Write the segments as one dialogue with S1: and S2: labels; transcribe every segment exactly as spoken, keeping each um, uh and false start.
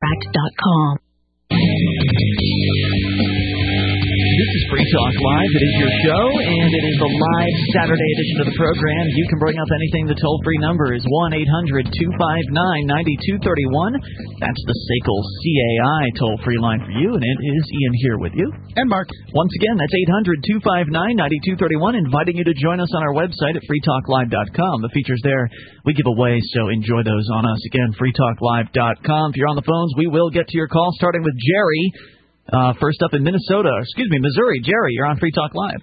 S1: track dot com.
S2: This is Free Talk Live. It is your show, and it is the live Saturday edition of the program. You can bring up anything. The toll-free number is one eight hundred two five nine nine two three one. That's the S A C L C A I toll-free line for you, and it is Ian here with you.
S3: And Mark.
S2: Once again, that's eight hundred two five nine nine two three one, inviting you to join us on our website at free talk live dot com. The features there we give away, so enjoy those on us. Again, free talk live dot com. If you're on the phones, we will get to your call, starting with Jerry. Uh, first up in Minnesota, excuse me, Missouri. Jerry, you're on Free Talk Live.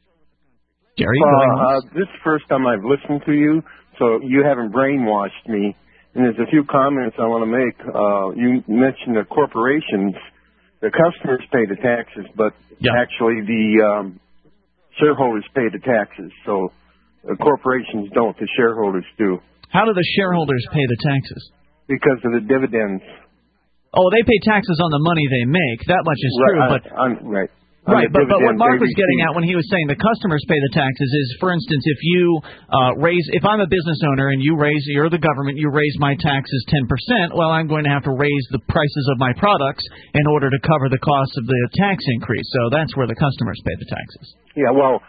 S2: Jerry, going
S4: uh, uh, this is the first time I've listened to you, so you haven't brainwashed me. And there's a few comments I want to make. Uh, you mentioned the corporations, the customers pay the taxes, but
S2: yeah.
S4: actually the um, shareholders pay the taxes. So the corporations don't, the shareholders do.
S2: How do the shareholders pay the taxes?
S4: Because of the dividends.
S2: Oh, they pay taxes on the money they make. That much is
S4: right,
S2: true, but
S4: on, on, right.
S2: Right, but, but what Mark was
S4: receive.
S2: getting at when he was saying the customers pay the taxes is, for instance, if you uh, raise, if I'm a business owner and you raise, you're the government, you raise my taxes ten percent, well, I'm going to have to raise the prices of my products in order to cover the cost of the tax increase. So that's where the customers pay the taxes.
S4: Yeah, well,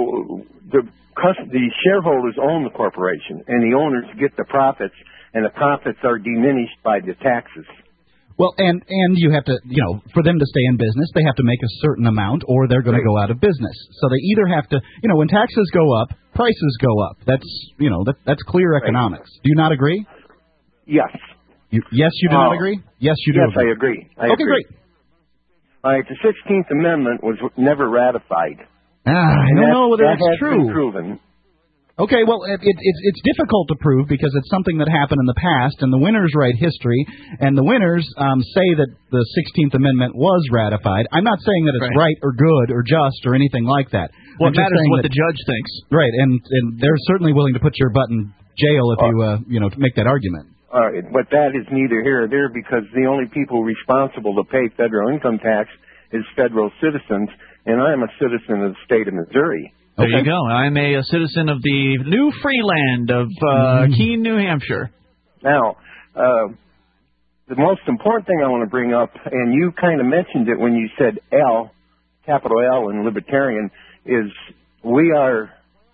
S4: the the shareholders own the corporation, and the owners get the profits, and the profits are diminished by the taxes.
S3: Well, and, and you have to, you know, for them to stay in business, they have to make a certain amount or they're going to go out of business. So they either have to, you know, when taxes go up, prices go up. That's, you know, that, that's clear economics. Do you not agree?
S4: Yes.
S3: You, yes, you do
S4: uh,
S3: not agree? Yes, you do
S4: Yes,
S3: agree.
S4: I agree. I
S3: okay,
S4: agree.
S3: great.
S4: All right, the sixteenth Amendment was never ratified.
S3: Ah, I don't know whether
S4: that
S3: that's
S4: has
S3: true.
S4: Been proven.
S3: Okay, well, it, it, it's it's difficult to prove because it's something that happened in the past, and the winners write history, and the winners um, say that the sixteenth Amendment was ratified. I'm not saying that it's right, right or good or just or anything like that.
S2: What matters is what
S3: that,
S2: the judge thinks.
S3: Right, and, and they're certainly willing to put your butt in jail if uh, you, uh, you know, to make that argument.
S4: All right, but that is neither here nor there because the only people responsible to pay federal income tax is federal citizens, and I am a citizen of the state of Missouri.
S2: There
S3: okay.
S2: you go. I'm a, a citizen of the new free land of uh, mm. Keene, New Hampshire.
S4: Now, uh, the most important thing I want to bring up, and you kind of mentioned it when you said L, capital L in libertarian, is we are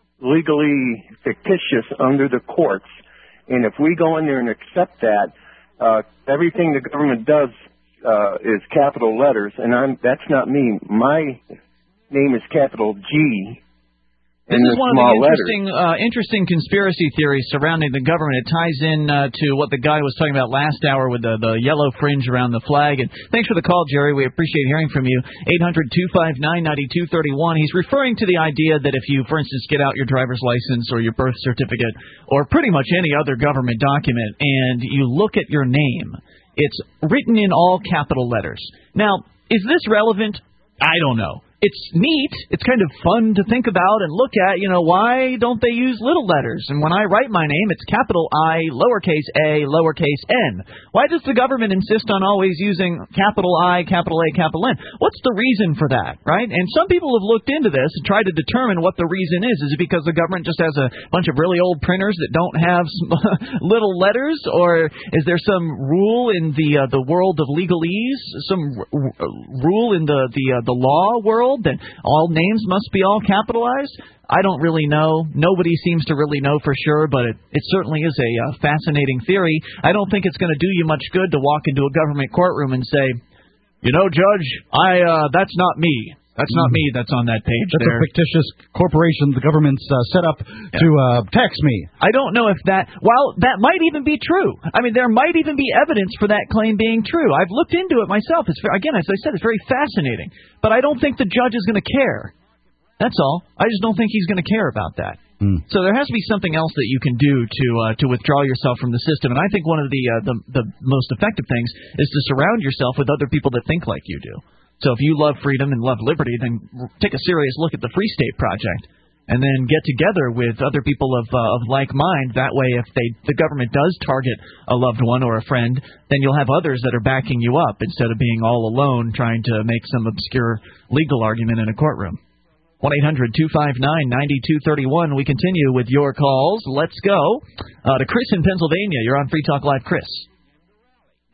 S4: legally fictitious under the courts, and if we go in there and accept that, uh, everything the government does uh, is capital letters, and I'm, that's not me. My name is capital G.
S2: This is one of the interesting, uh, interesting conspiracy theories surrounding the government. It ties in uh, to what the guy was talking about last hour with the, the yellow fringe around the flag. And thanks for the call, Jerry. We appreciate hearing from you. eight hundred two five nine nine two three one. He's referring to the idea that if you, for instance, get out your driver's license or your birth certificate or pretty much any other government document and you look at your name, it's written in all capital letters. Now, is this relevant? I don't know. It's neat. It's kind of fun to think about and look at. You know, why don't they use little letters? And when I write my name, it's capital I, lowercase a, lowercase n. Why does the government insist on always using capital I, capital A, capital N? What's the reason for that, right? And some people have looked into this and tried to determine what the reason is. Is it because the government just has a bunch of really old printers that don't have little letters? Or is there some rule in the uh, the world of legalese, some r- r- rule in the, the, uh, the law world? That all names must be all capitalized? I don't really know. Nobody seems to really know for sure, but it, it certainly is a uh, fascinating theory. I don't think it's going to do you much good to walk into a government courtroom and say, you know, Judge, I uh, that's not me. That's not me that's on that page
S3: That's
S2: there.
S3: a fictitious corporation the government's uh, set up yeah. to uh, tax me.
S2: I don't know if that, well, that might even be true. I mean, there might even be evidence for that claim being true. I've looked into it myself. It's Again, as I said, it's very fascinating. But I don't think the judge is going to care. That's all. I just don't think he's going to care about that. Mm. So there has to be something else that you can do to uh, to withdraw yourself from the system. And I think one of the, uh, the the most effective things is to surround yourself with other people that think like you do. So if you love freedom and love liberty, then take a serious look at the Free State Project and then get together with other people of uh, of like mind. That way, if they the government does target a loved one or a friend, then you'll have others that are backing you up instead of being all alone trying to make some obscure legal argument in a courtroom. one eight hundred two five nine nine two three one. We continue with your calls. Let's go uh, to Chris in Pennsylvania. You're on Free Talk Live, Chris.
S5: Mark.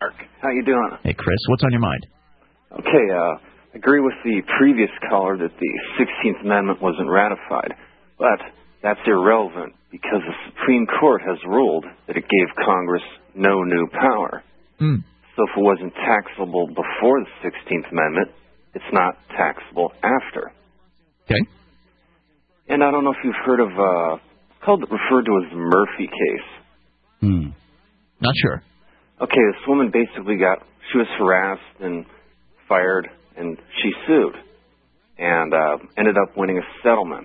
S1: How you doing?
S2: Hey, Chris, what's on your mind?
S1: Okay, uh, I agree with the previous caller that the sixteenth Amendment wasn't ratified, but that's irrelevant because the Supreme Court has ruled that it gave Congress no new power.
S2: Mm.
S1: So if it wasn't taxable before the sixteenth Amendment, it's not taxable after.
S2: Okay.
S1: And I don't know if you've heard of, uh, it's called, referred to as the Murphy case.
S2: Hmm. Not sure.
S1: Okay, this woman basically got, she was harassed and fired, and she sued, and uh, ended up winning a settlement.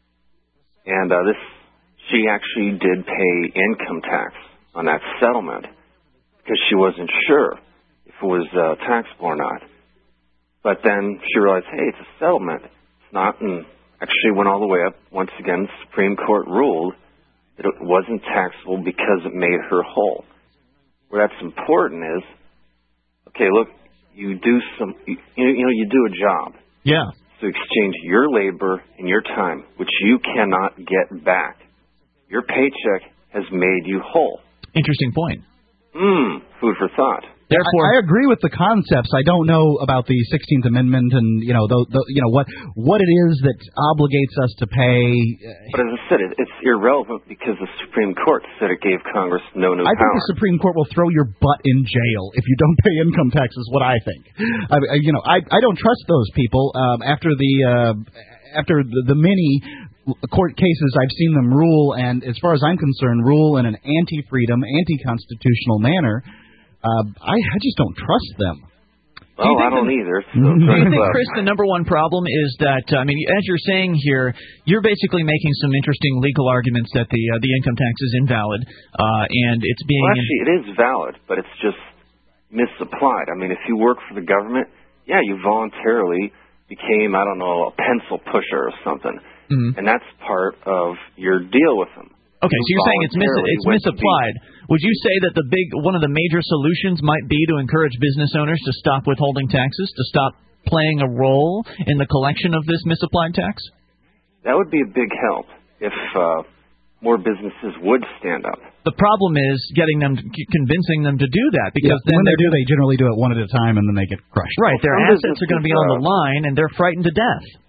S1: And uh, this, she actually did pay income tax on that settlement because she wasn't sure if it was uh, taxable or not. But then she realized, hey, it's a settlement. It's not, and actually went all the way up. Once again, the Supreme Court ruled that it wasn't taxable because it made her whole. Where that's important is, okay, look, you do some, you, you know, you do a job.
S2: Yeah.
S1: To exchange your labor and your time, which you cannot get back. Your paycheck has made you whole.
S2: Interesting point.
S1: Mmm, food for thought.
S3: Therefore, I, I agree with the concepts. I don't know about the sixteenth Amendment and you know the, the you know what what it is that obligates us to pay.
S1: But as I said, it, it's irrelevant because the Supreme Court said it gave Congress no new
S3: I
S1: power.
S3: think the Supreme Court will throw your butt in jail if you don't pay income tax. Is what I think. I, you know, I I don't trust those people. Um, after the uh, after the, the many court cases I've seen them rule, and as far as I'm concerned, rule in an anti-freedom, anti-constitutional manner. Uh, I, I just don't trust them.
S1: Well, do I don't the, either. So
S2: do you think, Chris, the number one problem is that, uh, I mean, as you're saying here, you're basically making some interesting legal arguments that the uh, the income tax is invalid, uh, and it's being...
S1: Well, actually, it is valid, but it's just misapplied. I mean, if you work for the government, yeah, you voluntarily became, I don't know, a pencil pusher or something, mm-hmm. and that's part of your deal with them.
S2: Okay, so you're saying it's mis it's misapplied. Would you say that the big one of the major solutions might be to encourage business owners to stop withholding taxes, to stop playing a role in the collection of this misapplied tax?
S1: That would be a big help if uh, more businesses would stand up.
S2: The problem is getting them, convincing them to do that, because
S3: yeah,
S2: then
S3: when they do, they generally do it one at a time, and then they get crushed.
S2: Right, their
S1: well,
S2: assets are going to be on the line, and they're frightened to death.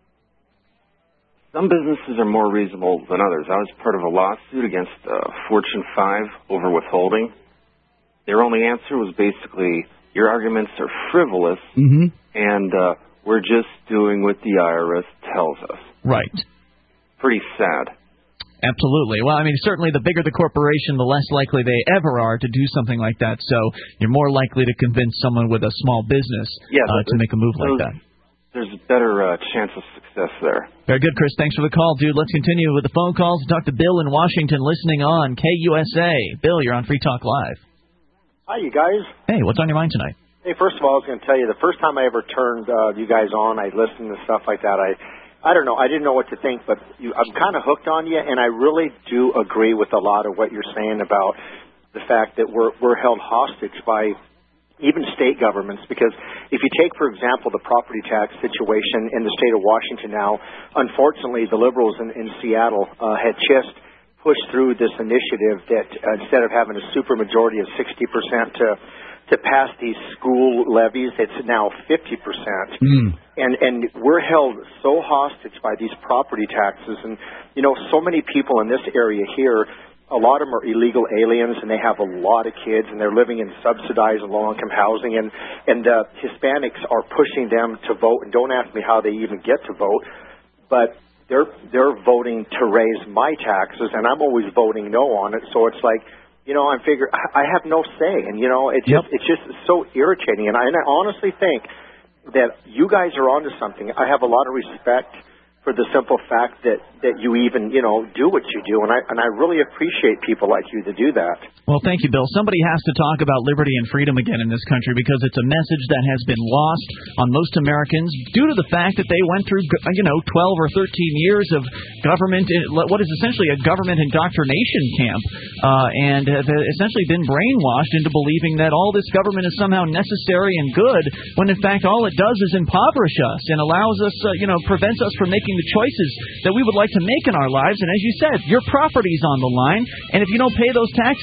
S1: Some businesses are more reasonable than others. I was part of a lawsuit against uh, Fortune five over withholding. Their only answer was basically, your arguments are frivolous,
S3: mm-hmm.
S1: and uh, we're just doing what the I R S tells us.
S2: Right.
S1: Pretty sad.
S2: Absolutely. Well, I mean, certainly the bigger the corporation, the less likely they ever are to do something like that. So you're more likely to convince someone with a small business
S1: yeah,
S2: uh, to make a move
S1: those,
S2: like that.
S1: There's a better uh, chance of success there.
S2: Very good, Chris. Thanks for the call, dude. Let's continue with the phone calls. Talk to Bill in Washington listening on K U S A. Bill, you're on Free Talk Live.
S5: Hi, you guys.
S2: Hey, what's on your mind tonight?
S5: Hey, first of all, I was going to tell you, the first time I ever turned uh, you guys on, I listened to stuff like that. I I don't know. I didn't know what to think, but you, I'm kind of hooked on you, and I really do agree with a lot of what you're saying about the fact that we're we're held hostage by even state governments, because if you take, for example, the property tax situation in the state of Washington now, unfortunately, the liberals in, in Seattle uh, had just pushed through this initiative that uh, instead of having a supermajority of sixty percent to to pass these school levies, it's now fifty percent.
S3: Mm.
S5: And and we're held so hostage by these property taxes. And, you know, so many people in this area here, a lot of them are illegal aliens, and they have a lot of kids, and they're living in subsidized low-income housing, and and uh, Hispanics are pushing them to vote. And don't ask me how they even get to vote, but they're they're voting to raise my taxes, and I'm always voting no on it. So it's like, you know, I'm figure I have no say, and you know, it's
S3: yep.
S5: just it's just so irritating. And I, and I honestly think that you guys are onto something. I have a lot of respect for the simple fact that, that you even, you know, do what you do. And I and I really appreciate people like you to do that.
S2: Well, thank you, Bill. Somebody has to talk about liberty and freedom again in this country, because it's a message that has been lost on most Americans due to the fact that they went through, you know, twelve or thirteen years of government, what is essentially a government indoctrination camp, uh, and have essentially been brainwashed into believing that all this government is somehow necessary and good, when in fact all it does is impoverish us and allows us, uh, you know, prevents us from making the choices that we would like to make in our lives. And as you said, your property's on the line, and if you don't pay those taxes,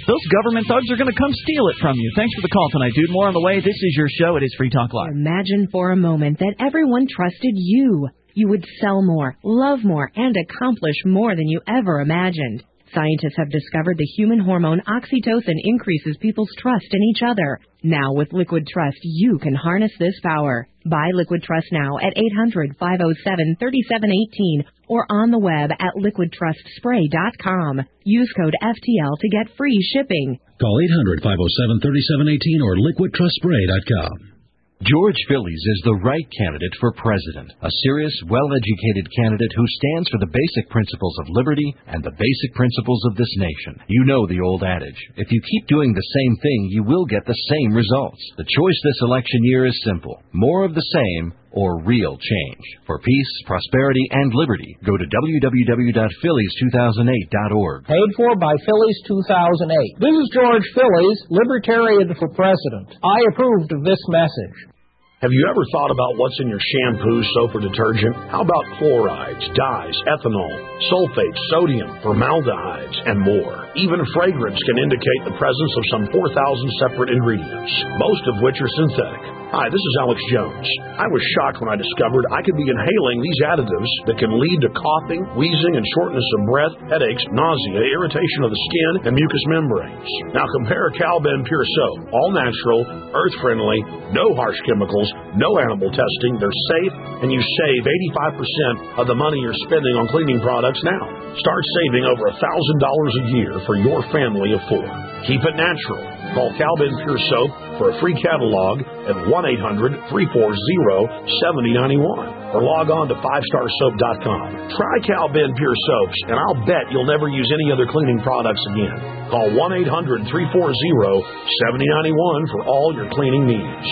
S2: those government thugs are going to come steal it from you. Thanks for the call tonight, dude. More on the way. This is your show. It is Free Talk Live.
S6: Imagine for a moment that everyone trusted you. You would sell more, love more, and accomplish more than you ever imagined. Scientists have discovered the human hormone oxytocin increases people's trust in each other. Now with Liquid Trust, you can harness this power. Buy Liquid Trust now at eight hundred, five oh seven, three seven one eight or on the web at liquid trust spray dot com. Use code F T L to get free shipping.
S7: Call eight hundred, five oh seven, three seven one eight or liquid trust spray dot com.
S8: George Phillies is the right candidate for president, a serious, well-educated candidate who stands for the basic principles of liberty and the basic principles of this nation. You know the old adage, if you keep doing the same thing, you will get the same results. The choice this election year is simple, more of the same or real change. For peace, prosperity, and liberty, go to w w w dot phillies two thousand eight dot org.
S9: Paid for by Phillies two thousand eight. This is George Phillies, Libertarian for President. I approved of this message.
S10: Have you ever thought about what's in your shampoo, soap, or detergent? How about chlorides, dyes, ethanol, sulfates, sodium, formaldehydes, and more? Even fragrance can indicate the presence of some four thousand separate ingredients, most of which are synthetic. Hi, this is Alex Jones. I was shocked when I discovered I could be inhaling these additives that can lead to coughing, wheezing, and shortness of breath, headaches, nausea, irritation of the skin, and mucous membranes. Now compare Cal-Ben Pure Soap, all natural, earth-friendly, no harsh chemicals, no animal testing, they're safe, and you save eighty-five percent of the money you're spending on cleaning products now. Start saving over one thousand dollars a year for your family of four. Keep it natural. Call Cal-Ben Pure Soap for a free catalog at one eight hundred, three four zero, seven zero nine one or log on to five star soap dot com. Try Cal-Ben Pure Soaps, and I'll bet you'll never use any other cleaning products again. Call one eight hundred, three four zero, seven zero nine one for all your cleaning needs.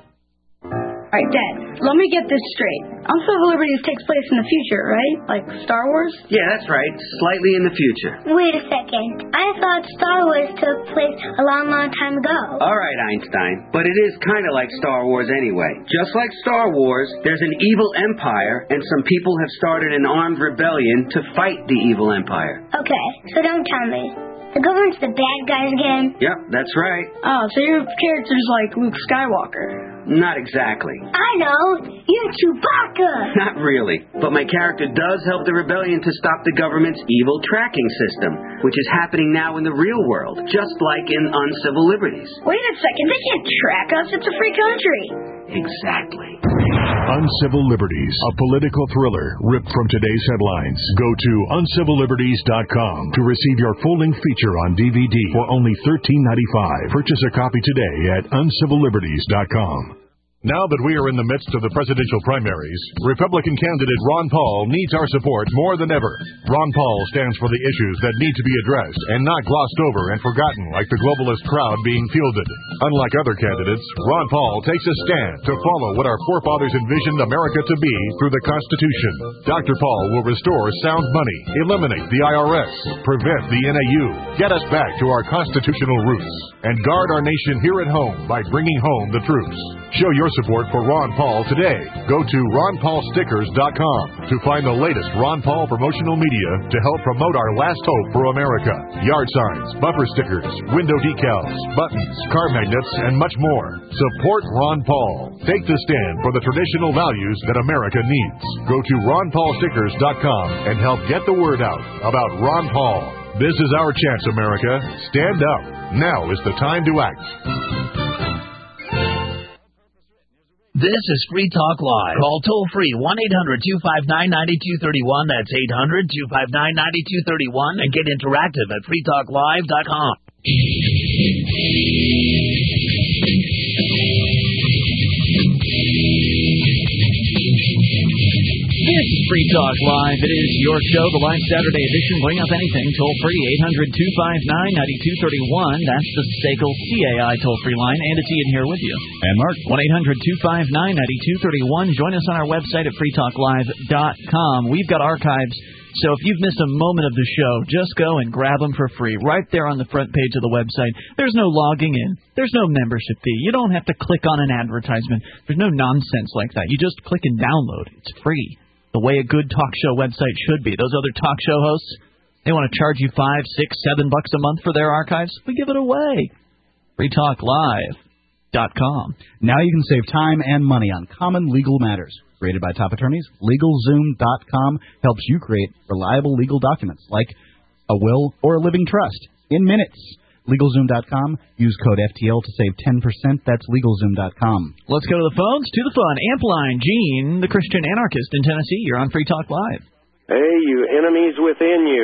S11: All right, Dad, let me get this straight. Uncivil Liberties takes place in the future, right? Like Star Wars?
S12: Yeah, that's right. Slightly in the future.
S13: Wait a second. I thought Star Wars took place a long, long time ago.
S12: All right, Einstein. But it is kind of like Star Wars anyway. Just like Star Wars, there's an evil empire, and some people have started an armed rebellion to fight the evil empire.
S13: Okay, so don't tell me. The government's the bad guys again?
S12: Yep, that's right.
S11: Oh, so your character's like Luke Skywalker.
S12: Not exactly.
S13: I know. You're Chewbacca.
S12: Not really. But my character does help the rebellion to stop the government's evil tracking system, which is happening now in the real world, just like in Uncivil Liberties.
S11: Wait a second. They can't track us. It's a free country.
S12: Exactly.
S14: Uncivil Liberties, a political thriller ripped from today's headlines. Go to uncivil liberties dot com to receive your full-length feature on D V D for only thirteen ninety-five. Purchase a copy today at uncivil liberties dot com. Now that we are in the midst of the presidential primaries, Republican candidate Ron Paul needs our support more than ever. Ron Paul stands for the issues that need to be addressed and not glossed over and forgotten like the globalist crowd being fielded. Unlike other candidates, Ron Paul takes a stand to follow what our forefathers envisioned America to be through the Constitution. Doctor Paul will restore sound money, eliminate the I R S, prevent the N A U, get us back to our constitutional roots, and guard our nation here at home by bringing home the troops. Show your support for Ron Paul today. Go to ron paul stickers dot com to find the latest Ron Paul promotional media to help promote our last hope for America. Yard signs, bumper stickers, window decals, buttons, car magnets, and much more. Support Ron Paul. Take the stand for the traditional values that America needs. Go to ron paul stickers dot com and help get the word out about Ron Paul. This is our chance, America. Stand up. Now is the time to act.
S15: This is Free Talk Live. Call toll-free one eight hundred, two five nine, nine two three one. That's eight hundred, two five nine, nine two three one. And get interactive at free talk live dot com.
S2: This is Free Talk Live. It is your show, the live Saturday edition. Bring up anything. Toll-free, eight hundred, two five nine, nine two three one. That's the S A C L C A I toll-free line. And it's Ian here with you.
S3: And Mark.
S2: one eight hundred, two five nine, nine two three one. Join us on our website at free talk live dot com. We've got archives, so if you've missed a moment of the show, just go and grab them for free right there on the front page of the website. There's no logging in. There's no membership fee. You don't have to click on an advertisement. There's no nonsense like that. You just click and download. It's free. The way a good talk show website should be. Those other talk show hosts, They want to charge you five, six, seven bucks a month for their archives. We give it away. free talk live dot com.
S3: Now you can save time and money on common legal matters. Created by top attorneys, LegalZoom dot com helps you create reliable legal documents like a will or a living trust in minutes. LegalZoom dot com. Use code F T L to save ten percent. That's LegalZoom dot com.
S2: Let's go to the phones, to the fun. Ampline, Gene, the Christian anarchist in Tennessee. You're on Free Talk Live.
S16: Hey, you enemies within you.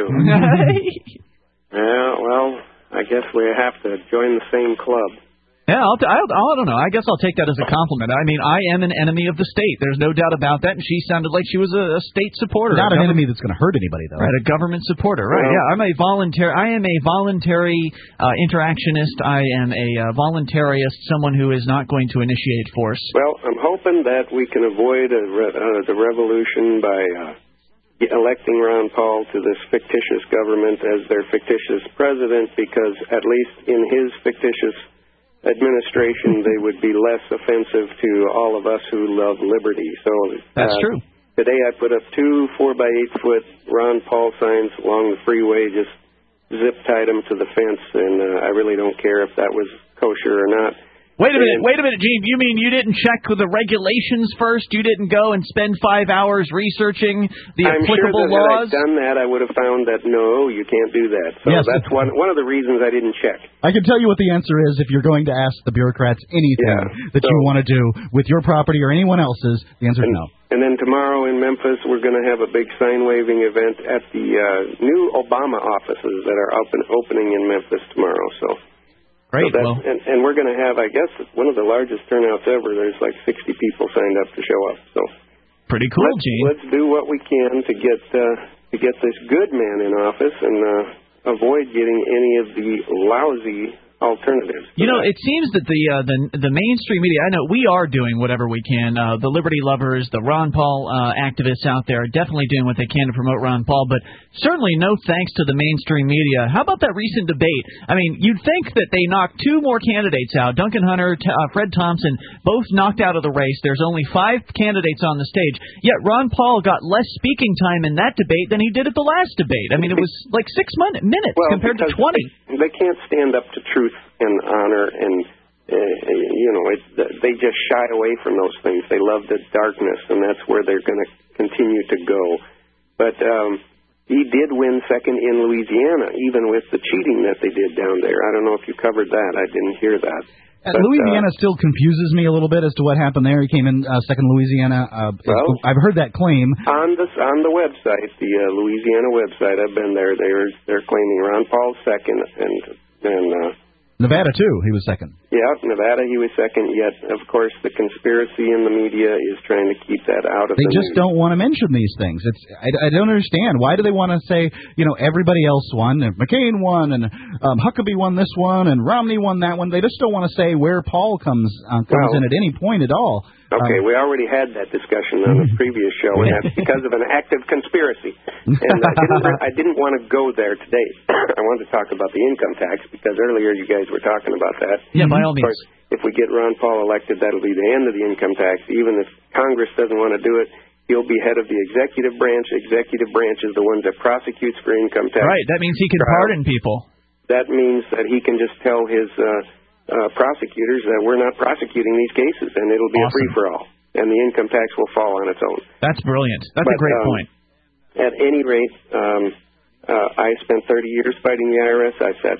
S16: Yeah, well, I guess we have to join the same club.
S2: Yeah, I'll t- I'll, I don't know. I guess I'll take that as a compliment. I mean, I am an enemy of the state. There's no doubt about that. And she sounded like she was a, a state supporter.
S3: Not an enemy that's going to hurt anybody, though.
S2: Right, a government supporter. Right. Well, yeah, I'm a voluntary. I am a voluntary uh, interactionist. I am a uh, voluntarist. Someone who is not going to initiate force.
S16: Well, I'm hoping that we can avoid a re- uh, the revolution by uh, electing Ron Paul to this fictitious government as their fictitious president, because at least in his fictitious administration, they would be less offensive to all of us who love liberty. So
S2: that's
S16: uh,
S2: true.
S16: Today I put up two four by eight foot Ron Paul signs along the freeway, just zip tied them to the fence, and uh, I really don't care if that was kosher or not.
S2: Wait a minute, wait a minute, Gene. You mean you didn't check the regulations first? You didn't go and spend five hours researching the
S16: I'm
S2: applicable
S16: sure that
S2: laws?
S16: Had I done that, I would have found that, no, you can't do that. So
S3: Yes.
S16: that's one one of the reasons I didn't check.
S3: I can tell you what the answer is if you're going to ask the bureaucrats anything
S16: Yeah,
S3: that
S16: so-
S3: you want to do with your property or anyone else's. The answer is no.
S16: And then tomorrow in Memphis, we're going to have a big sign-waving event at the uh, new Obama offices that are open, opening in Memphis tomorrow. So,
S2: Great.
S16: so
S2: Well,
S16: and, and we're going to have, I guess, one of the largest turnouts ever. There's like sixty people signed up to show up. So,
S2: pretty cool,
S16: let's,
S2: Gene.
S16: Let's do what we can to get uh, to get this good man in office and uh, avoid getting any of the lousy alternatives.
S2: You know, it seems that the uh, the the mainstream media, I know we are doing whatever we can. Uh, the liberty lovers, the Ron Paul uh, activists out there are definitely doing what they can to promote Ron Paul, but certainly no thanks to the mainstream media. How about that recent debate? I mean, you'd think that they knocked two more candidates out. Duncan Hunter, t- uh, Fred Thompson, both knocked out of the race. There's only five candidates on the stage, yet Ron Paul got less speaking time in that debate than he did at the last debate. I mean, it was like six min- minutes
S16: well,
S2: compared to
S16: because
S2: twenty.
S16: They, they can't stand up to truth and honor, and uh, you know, it, they just shy away from those things. They love the darkness, and that's where they're going to continue to go. But um, he did win second in Louisiana, even with the cheating that they did down there. I don't know if you covered that. I didn't hear that.
S3: Uh,
S16: But,
S3: Louisiana
S16: uh,
S3: still confuses me a little bit as to what happened there. He came in uh, second in Louisiana. Uh,
S16: Well-
S3: I've heard that claim.
S16: On the on the website, the uh, Louisiana website, I've been there. They're they're claiming Ron Paul's second, and and uh,
S3: Nevada, too, he was second.
S16: yeah, Nevada he was second. Yet, of course, the conspiracy in the media is trying to keep that out of
S3: They
S16: the
S3: just
S16: news.
S3: don't want to mention these things. It's I, I don't understand. Why do they want to say, you know, everybody else won, and McCain won, and um, Huckabee won this one, and Romney won that one? They just don't want to say where Paul comes uh, comes
S16: Well-
S3: in at any point at all.
S16: Okay,
S3: Um,
S16: we already had that discussion on the previous show, and that's because of an active conspiracy. And I didn't, I didn't want to go there today. I wanted to talk about the income tax because earlier you guys were talking about that.
S2: Yeah, by all
S16: Of course,
S2: means.
S16: if we get Ron Paul elected, that'll be the end of the income tax. Even if Congress doesn't want to do it, he'll be head of the executive branch. Executive branch is the one that prosecutes for income tax.
S2: Right, that means he can
S16: trials.
S2: pardon people.
S16: That means that he can just tell his uh, uh, prosecutors that we're not prosecuting these cases, and it'll be
S2: Awesome.
S16: a free-for-all. And the income tax will fall on its own.
S2: That's brilliant. That's
S16: But,
S2: a great
S16: um,
S2: point.
S16: At any rate, um, uh, I spent thirty years fighting the I R S. I sat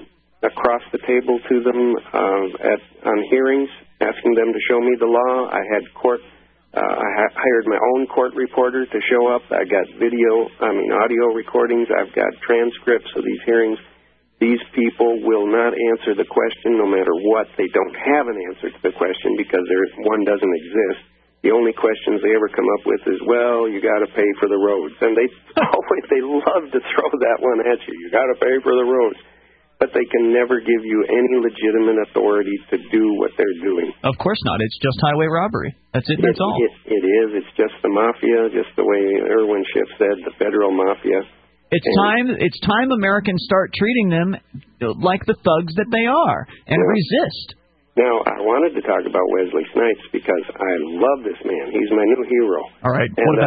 S16: across the table to them uh, at on hearings, asking them to show me the law. I had court. Uh, I ha- hired my own court reporter to show up. I got video, I mean audio recordings. I've got transcripts of these hearings. These people will not answer the question no matter what. They don't have an answer to the question because there one doesn't exist. The only questions they ever come up with is, well, you got to pay for the roads. And they always, they love to throw that one at you. You got to pay for the roads. But they can never give you any legitimate authority to do what they're doing.
S2: Of course not. It's just highway robbery. That's it. That's all.
S16: It, it is. It's just the mafia, just the way Irwin Schiff said, the federal mafia.
S2: It's time. It's time Americans start treating them like the thugs that they are and
S16: Yeah.
S2: resist.
S16: Now, I wanted to talk about Wesley Snipes because I love this man. He's my new hero.
S2: All right.
S16: And,
S2: What about
S16: uh,
S2: him?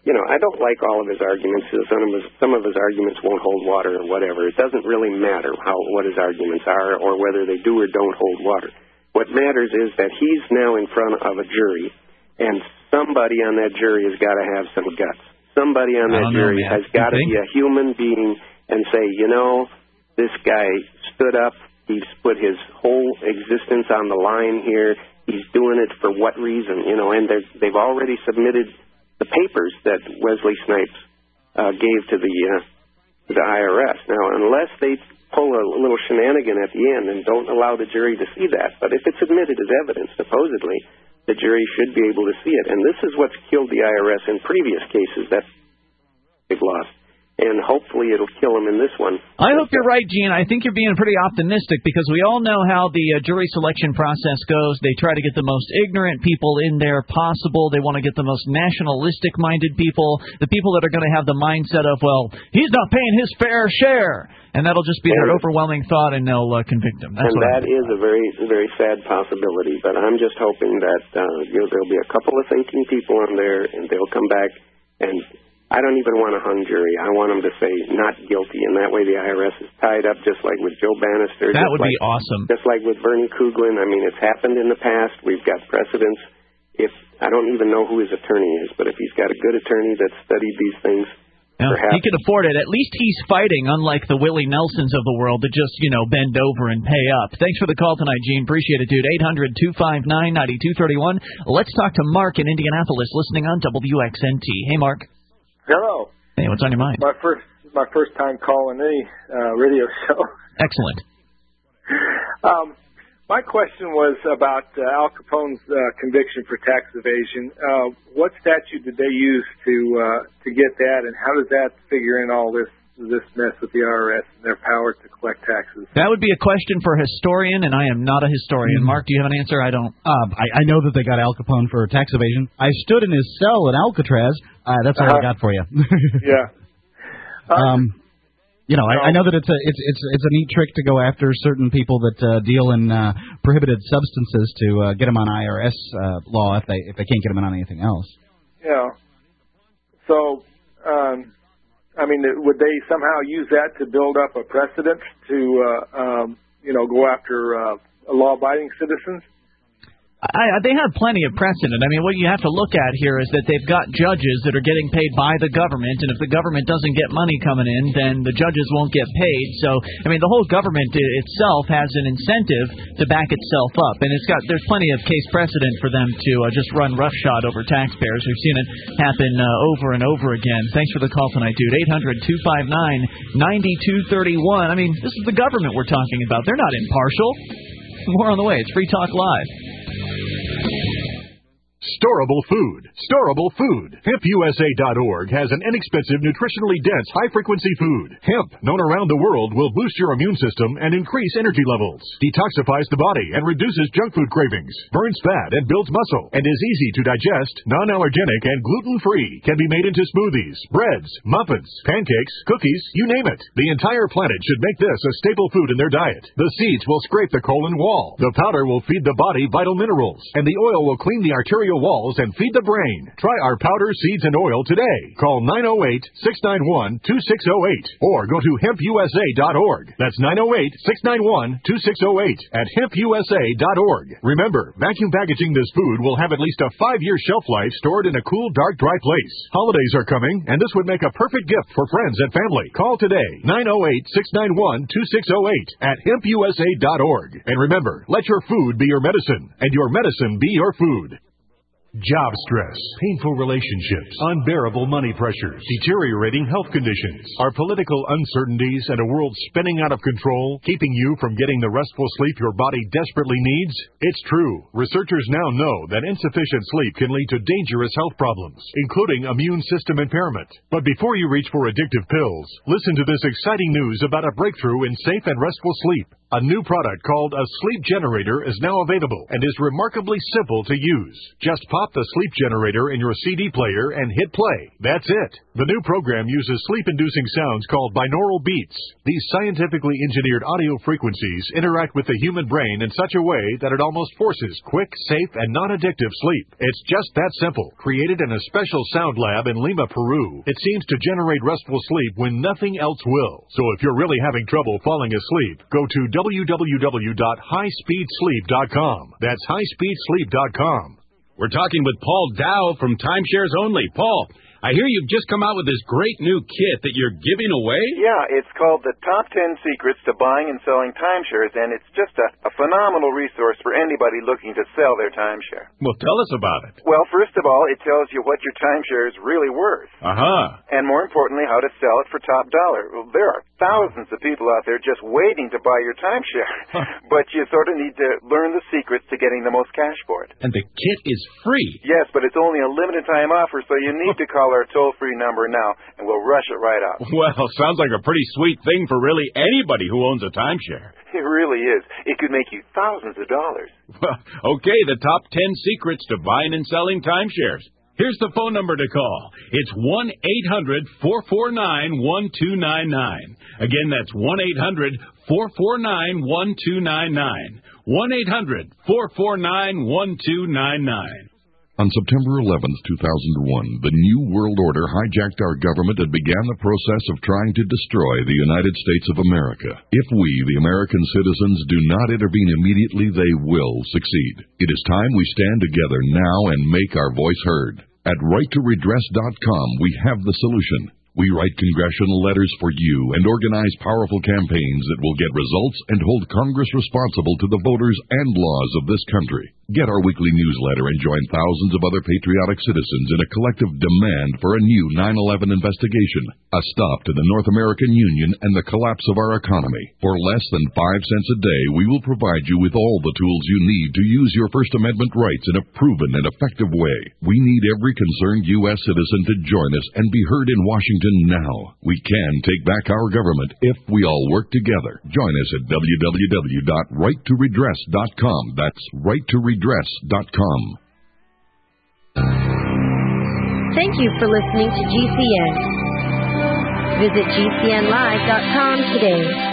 S16: you know, I don't like all of his arguments. Some of his, some of his arguments won't hold water or whatever. It doesn't really matter how what his arguments are or whether they do or don't hold water. What matters is that he's now in front of a jury, and somebody on that jury has got to have some guts. Somebody on that jury know, has got to be a human being and say, you know, this guy stood up. He's put his whole existence on the line here. He's doing it for what reason? You know, and they've already submitted the papers that Wesley Snipes uh, gave to the uh, to the I R S. Now, unless they pull a little shenanigan at the end and don't allow the jury to see that, but if it's admitted as evidence, supposedly, the jury should be able to see it. And this is what's killed the I R S in previous cases that they've lost. And hopefully it'll kill them in this one.
S2: I hope you're right, Gene. I think you're being pretty optimistic because we all know how the uh, jury selection process goes. They try to get the most ignorant people in there possible. They want to get the most nationalistic-minded people, the people that are going to have the mindset of, well, he's not paying his fair share. And that'll just be and, their overwhelming thought, and they'll uh, convict him. That's
S16: and
S2: what
S16: that is a very, very sad possibility. But I'm just hoping that uh, you know, there'll be a couple of thinking people on there, and they'll come back and... I don't even want a hung jury. I want them to say not guilty, and that way the I R S is tied up, just like with Joe Bannister.
S2: That would
S16: like,
S2: be awesome.
S16: Just like with Bernie Kuglin. I mean, it's happened in the past. We've got precedents. If I don't even know who his attorney is, but if he's got a good attorney that studied these things,
S2: yeah,
S16: perhaps
S2: he can afford it. At least he's fighting, unlike the Willie Nelsons of the world that just, you know, bend over and pay up. Thanks for the call tonight, Gene. Appreciate it, dude. eight hundred two five nine nine two three one. Let's talk to Mark in Indianapolis, listening on W X N T. Hey, Mark.
S17: Hello.
S2: Hey, what's on your mind?
S17: My first, my first time calling any uh, radio show.
S2: Excellent.
S17: um, my question was about uh, Al Capone's uh, conviction for tax evasion. Uh, what statute did they use to uh, to get that, and how does that figure in all this this mess with the I R S and their power to collect taxes?
S2: That would be a question for a historian, and I am not a historian. Mm-hmm. Mark, do you have an answer? I don't.
S3: Um, I, I know that they got Al Capone for tax evasion. I stood in his cell at Alcatraz. Uh, that's all uh-huh. I got for you.
S17: yeah. Uh,
S3: um, you know, I, I know that it's a it's it's it's a neat trick to go after certain people that uh, deal in uh, prohibited substances to uh, get them on I R S uh, law if they if they can't get them on anything else.
S17: Yeah. So. Um, I mean, would they somehow use that to build up a precedent to, uh, um, you know, go after uh, law-abiding citizens?
S2: I, they have plenty of precedent. I mean, what you have to look at here is that they've got judges that are getting paid by the government, and if the government doesn't get money coming in, then the judges won't get paid. So, I mean, the whole government itself has an incentive to back itself up, and it's got there's plenty of case precedent for them to uh, just run roughshod over taxpayers. We've seen it happen uh, over and over again. Thanks for the call tonight, dude. eight hundred two five nine nine two three one. I mean, this is the government we're talking about. They're not impartial. More on the way. It's Free Talk Live.
S14: Storable food. Storable food. hemp U S A dot org has an inexpensive, nutritionally dense, high-frequency food. Hemp, known around the world, will boost your immune system and increase energy levels, detoxifies the body and reduces junk food cravings, burns fat and builds muscle, and is easy to digest, non-allergenic, and gluten-free. Can be made into smoothies, breads, muffins, pancakes, cookies, you name it. The entire planet should make this a staple food in their diet. The seeds will scrape the colon wall. The powder will feed the body vital minerals, and the oil will clean the arterial walls and feed the brain. Try our powder, seeds, and oil today. Call nine oh eight, six nine one, two six oh eight or go to hemp U S A dot org. That's nine oh eight, six nine one, two six oh eight at hemp U S A dot org. Remember, vacuum packaging this food will have at least a five-year shelf life stored in a cool, dark, dry place. Holidays are coming, and this would make a perfect gift for friends and family. Call today, nine oh eight, six nine one, two six oh eight at hemp U S A dot org. And remember, let your food be your medicine, and your medicine be your food. Job stress, painful relationships, unbearable money pressures, deteriorating health conditions, are political uncertainties and a world spinning out of control keeping you from getting the restful sleep your body desperately needs? It's true. Researchers now know that insufficient sleep can lead to dangerous health problems, including immune system impairment. But before you reach for addictive pills, listen to this exciting news about a breakthrough in safe and restful sleep. A new product called a sleep generator is now available and is remarkably simple to use. Just pop the sleep generator in your C D player and hit play. That's it. The new program uses sleep-inducing sounds called binaural beats. These scientifically engineered audio frequencies interact with the human brain in such a way that it almost forces quick, safe, and non-addictive sleep. It's just that simple. Created in a special sound lab in Lima, Peru, it seems to generate restful sleep when nothing else will. So if you're really having trouble falling asleep, go to w w w dot high speed sleep dot com. That's high speed sleep dot com.
S18: We're talking with Paul Dow from Timeshares Only. Paul, I hear you've just come out with this great new kit that you're giving away?
S19: Yeah, it's called the Top ten Secrets to Buying and Selling Timeshares, and it's just a, a phenomenal resource for anybody looking to sell their timeshare.
S18: Well, tell us about it.
S19: Well, first of all, it tells you what your timeshare is really worth.
S18: Uh-huh.
S19: And more importantly, how to sell it for top dollar. Well, there are thousands of people out there just waiting to buy your timeshare, but you sort of need to learn the secrets to getting the most cash for it.
S18: And the kit is free.
S19: Yes, but it's only a limited time offer, so you need to call our toll-free number now, and we'll rush it right out.
S18: Well, sounds like a pretty sweet thing for really anybody who owns a timeshare.
S19: It really is. It could make you thousands of dollars.
S18: Well, okay, the top ten secrets to buying and selling timeshares. Here's the phone number to call. It's one eight hundred four four nine one two nine nine. Again, that's one eight hundred four four nine one two nine nine. one eight hundred four four nine one two nine nine.
S20: On September eleventh, two thousand one, the New World Order hijacked our government and began the process of trying to destroy the United States of America. If we, the American citizens, do not intervene immediately, they will succeed. It is time we stand together now and make our voice heard. At right to redress dot com, we have the solution. We write congressional letters for you and organize powerful campaigns that will get results and hold Congress responsible to the voters and laws of this country. Get our weekly newsletter and join thousands of other patriotic citizens in a collective demand for a new nine eleven investigation, a stop to the North American Union and the collapse of our economy. For less than five cents a day, we will provide you with all the tools you need to use your First Amendment rights in a proven and effective way. We need every concerned U S citizen to join us and be heard in Washington now. We can take back our government if we all work together. Join us at w w w dot right to redress dot com. That's right to redress dot com.
S6: Thank you for listening to G C N. Visit G C N live dot com today.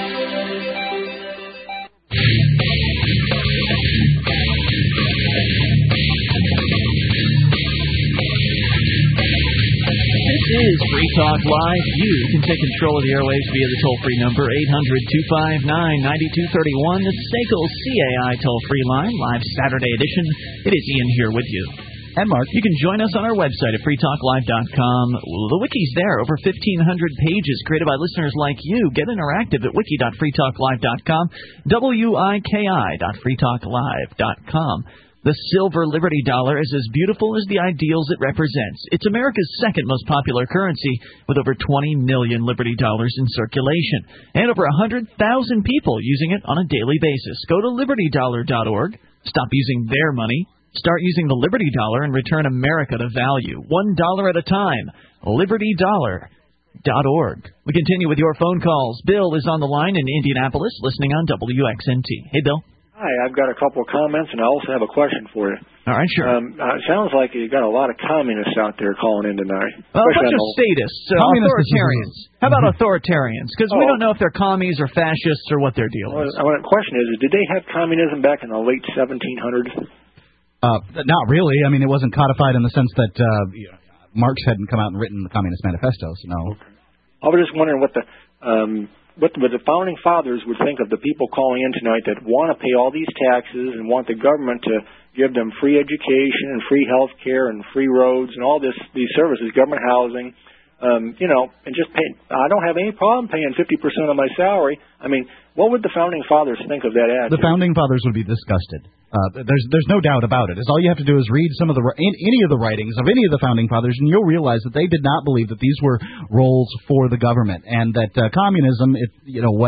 S2: This is Free Talk Live. You can take control of the airwaves via the toll-free number, eight hundred two five nine nine two three one. The S A C L C A I toll-free line, live Saturday edition. It is Ian here with you. And Mark, you can join us on our website at free talk live dot com. The wiki's there, over fifteen hundred pages created by listeners like you. Get interactive at wiki dot free talk live dot com, W I K I dot free talk live dot com. The silver Liberty dollar is as beautiful as the ideals it represents. It's America's second most popular currency, with over twenty million Liberty dollars in circulation, and over one hundred thousand people using it on a daily basis. Go to liberty dollar dot org, stop using their money, start using the Liberty dollar, and return America to value, one dollar at a time. liberty dollar dot org. We continue with your phone calls. Bill is on the line in Indianapolis, listening on W X N T. Hey, Bill.
S21: Hi, I've got a couple of comments, and I also have a question for you.
S2: All right, sure.
S21: Um, uh, it sounds like you've got a lot of communists out there calling in tonight.
S2: Well, a bunch of statists, uh, authoritarians. How about authoritarians? Because
S21: oh.
S2: we don't know if they're commies or fascists or what their deal
S21: well,
S2: is.
S21: The question is, did they have communism back in the late seventeen hundreds?
S3: Uh, not really. I mean, it wasn't codified in the sense that uh, you know, Marx hadn't come out and written the Communist Manifesto, so no.
S21: Okay. I was just wondering what the... Um, What the founding fathers would think of the people calling in tonight that want to pay all these taxes and want the government to give them free education and free health care and free roads and all this these services, government housing, um, you know, and just pay. I don't have any problem paying fifty percent of my salary. I mean, what would the founding fathers think of that attitude?
S3: The founding fathers would be disgusted. Uh, there's there's no doubt about it. It's all you have to do is read some of the any of the writings of any of the founding fathers, and you'll realize that they did not believe that these were roles for the government, and that uh, communism, it, you know, what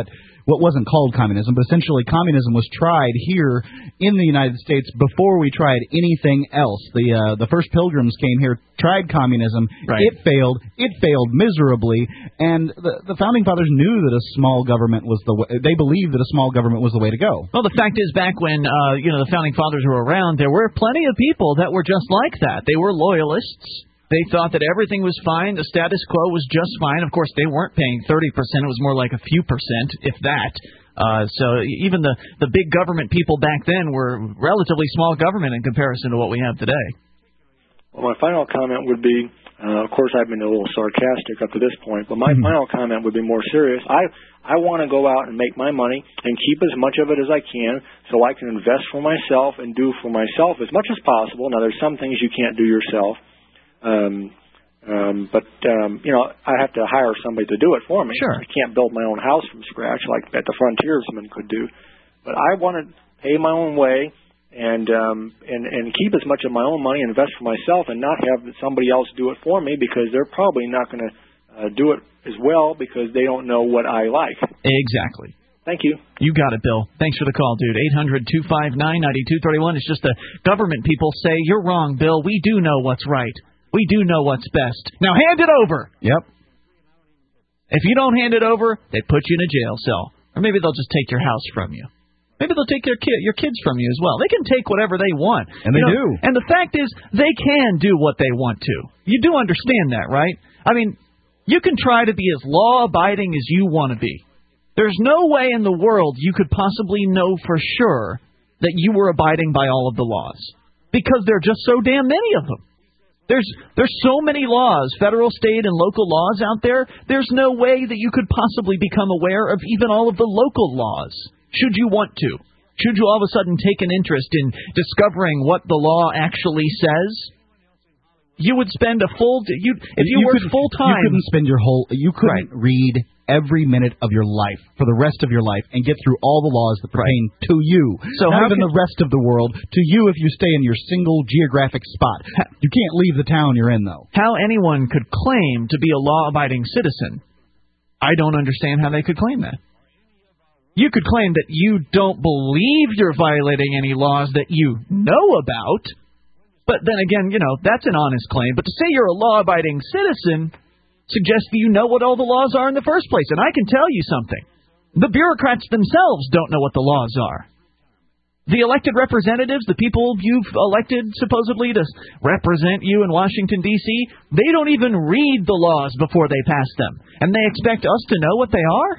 S3: what wasn't called communism, but essentially communism was tried here in the United States before we tried anything else. The uh, the first pilgrims came here, tried communism.
S2: Right.
S3: It failed. It failed miserably. And the, the Founding Fathers knew that a small government was the way, they believed that a small government was the way to go.
S2: Well, the fact is, back when uh, you know the Founding Fathers were around, there were plenty of people that were just like that. They were loyalists. They thought that everything was fine. The status quo was just fine. Of course, they weren't paying thirty percent. It was more like a few percent, if that. Uh, so even the, the big government people back then were relatively small government in comparison to what we have today.
S21: Well, my final comment would be, uh, of course, I've been a little sarcastic up to this point, but my mm-hmm. final comment would be more serious. I I want to go out and make my money and keep as much of it as I can so I can invest for myself and do for myself as much as possible. Now, there's some things you can't do yourself. Um, um, but, um, you know, I have to hire somebody to do it for me.
S2: Sure.
S21: I can't build my own house from scratch like that the frontiersmen could do. But I want to pay my own way and, um, and, and keep as much of my own money, invest for myself, and not have somebody else do it for me because they're probably not going to uh, do it as well because they don't know what I like.
S2: Exactly.
S21: Thank you.
S2: You got it, Bill. Thanks for the call, dude. eight hundred two five nine nine two three one. It's just the government people say, you're wrong, Bill. We do know what's right. We do know what's best. Now hand it over.
S3: Yep.
S2: If you don't hand it over, they put you in a jail cell. Or maybe they'll just take your house from you. Maybe they'll take your kid, your kids from you as well. They can take whatever they want.
S3: And they
S2: you know,
S3: do.
S2: And the fact is, they can do what they want to. You do understand that, right? I mean, you can try to be as law-abiding as you want to be. There's no way in the world you could possibly know for sure that you were abiding by all of the laws. Because there are just so damn many of them. There's there's so many laws, federal, state, and local laws out there, there's no way that you could possibly become aware of even all of the local laws, should you want to. Should you all of a sudden take an interest in discovering what the law actually says, you would spend a full you if you, you worked full time.
S3: You couldn't spend your whole you couldn't right. read every minute of your life for the rest of your life and get through all the laws that pertain right. to you. So not even can, the rest of the world, to you if you stay in your single geographic spot. You can't leave the town you're in, though.
S2: How anyone could claim to be a law-abiding citizen, I don't understand how they could claim that. You could claim that you don't believe you're violating any laws that you know about, but then again, you know, that's an honest claim. But to say you're a law-abiding citizen suggests that you know what all the laws are in the first place. And I can tell you something. The bureaucrats themselves don't know what the laws are. The elected representatives, the people you've elected supposedly to represent you in Washington, D C, they don't even read the laws before they pass them. And they expect us to know what they are?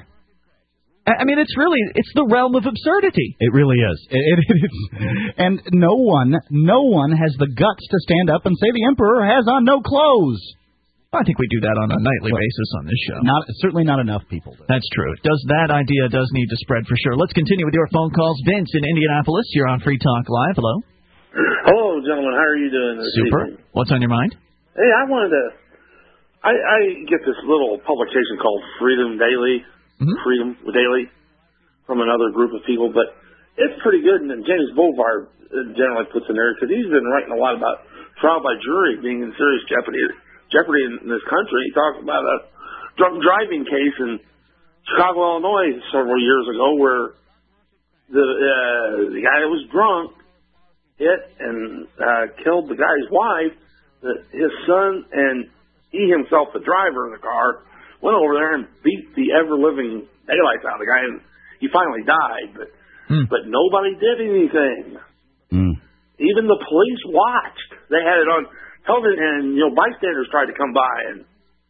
S2: I mean, it's really, it's the realm of absurdity.
S3: It really is. It, it, it is. And no one, no one has the guts to stand up and say the emperor has on no clothes.
S2: I think we do that on a nightly well, basis on this show.
S3: Not certainly not enough people do.
S2: That's true. Does that idea does need to spread for sure. Let's continue with your phone calls. Vince in Indianapolis, you're on Free Talk Live. Hello.
S4: Hello, gentlemen. How are you doing this
S2: Super.
S4: evening?
S2: What's on your mind?
S4: Hey, I wanted to. I, I get this little publication called Freedom Daily, mm-hmm. Freedom Daily, from another group of people, but it's pretty good. And James Bovard generally puts in there because he's been writing a lot about trial by jury being in serious jeopardy. Jeopardy in this country. He talked about a drunk driving case in Chicago, Illinois, several years ago, where the uh, the guy that was drunk hit and uh, killed the guy's wife. The, his son and he himself, the driver in the car, went over there and beat the ever living daylights out of the guy, and he finally died. But mm. but nobody did anything.
S3: Mm.
S4: Even the police watched. They had it on television, and, you know, bystanders tried to come by, and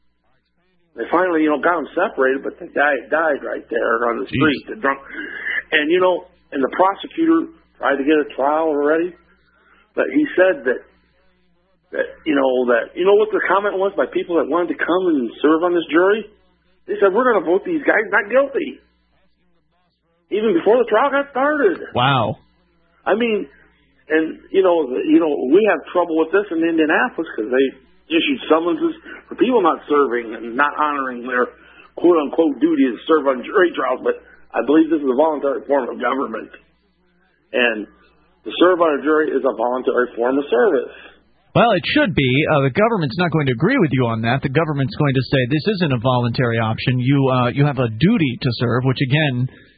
S4: they finally, you know, got them separated, but the guy died right there on the street, Jeez. the drunk. And, you know, and the prosecutor tried to get a trial already, but he said that, that, you know, that, you know what the comment was by people that wanted to come and serve on this jury? They said, we're going to vote these guys not guilty. Even before the trial got started.
S2: Wow.
S4: I mean... And, you know, you know, we have trouble with this in Indianapolis because they issued summonses for people not serving and not honoring their quote-unquote duty to serve on jury trials. But I believe this is a voluntary form of government. And to serve on a jury is a voluntary form of service.
S2: Well, it should be. Uh, the government's not going to agree with you on that. The government's going to say this isn't a voluntary option. You uh, you have a duty to serve, which, again...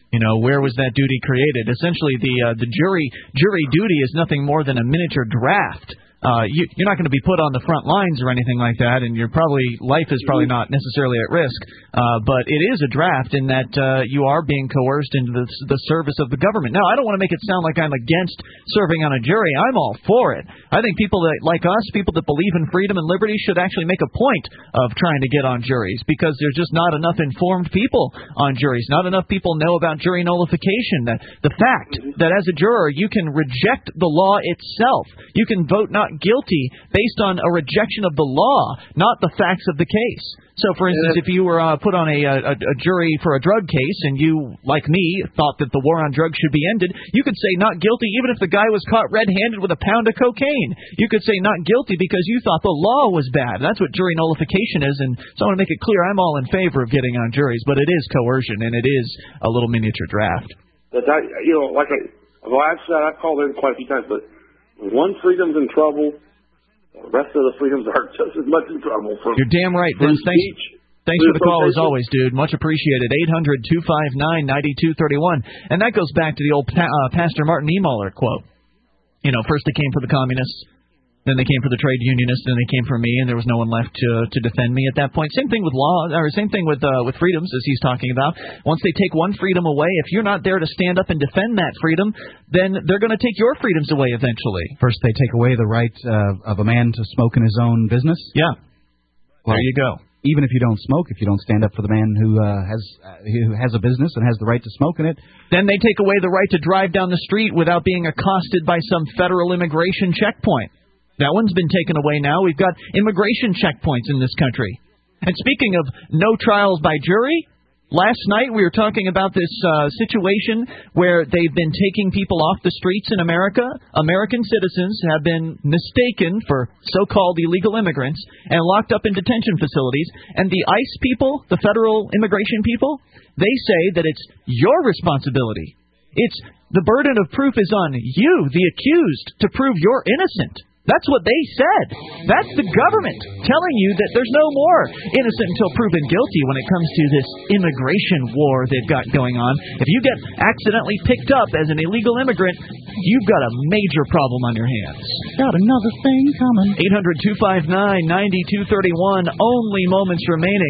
S2: You know, where was that duty created? Essentially, the uh, the jury jury duty is nothing more than a miniature draft. Uh, you, you're not going to be put on the front lines or anything like that, and your probably life is probably not necessarily at risk. Uh, but it is a draft in that uh, you are being coerced into the, the service of the government. Now, I don't want to make it sound like I'm against serving on a jury. I'm all for it. I think people that like us, people that believe in freedom and liberty, should actually make a point of trying to get on juries because there's just not enough informed people on juries. Not enough people know about jury nullification. That the fact that as a juror you can reject the law itself. You can vote not guilty based on a rejection of the law, not the facts of the case. So, for instance, if you were uh, put on a, a, a jury for a drug case and you, like me, thought that the war on drugs should be ended, you could say not guilty even if the guy was caught red-handed with a pound of cocaine. You could say not guilty because you thought the law was bad. That's what jury nullification is, and so I want to make it clear I'm all in favor of getting on juries, but it is coercion, and it is a little miniature draft.
S4: But that, you know, like I, well, I've said, I've called in quite a few times, but when one freedom's in trouble, the rest of the freedoms are just as much in trouble. For
S2: You're damn right, Vince. Thanks, thanks for the call as always, dude. Much appreciated. eight hundred two five nine nine two three one. And that goes back to the old pa- uh, Pastor Martin Niemöller quote. You know, first they came for the communists, then they came for the trade unionists, then they came for me, and there was no one left to to defend me at that point. Same thing with law, or same thing with uh, with freedoms, as he's talking about. Once they take one freedom away, if you're not there to stand up and defend that freedom, then they're going to take your freedoms away eventually.
S3: First, they take away the right uh, of a man to smoke in his own business.
S2: Yeah. Well, there you go.
S3: Even if you don't smoke, if you don't stand up for the man who uh, has uh, who has a business and has the right to smoke in it,
S2: then they take away the right to drive down the street without being accosted by some federal immigration checkpoint. That one's been taken away now. We've got immigration checkpoints in this country. And speaking of no trials by jury, last night we were talking about this uh, situation where they've been taking people off the streets in America. American citizens have been mistaken for so-called illegal immigrants and locked up in detention facilities. And the ICE people, the federal immigration people, they say that it's your responsibility. It's the burden of proof is on you, the accused, to prove you're innocent. That's what they said. That's the government telling you that there's no more innocent until proven guilty when it comes to this immigration war they've got going on. If you get accidentally picked up as an illegal immigrant, you've got a major problem on your hands.
S3: Got another thing coming.
S2: eight hundred two five nine nine two three one. Only moments remaining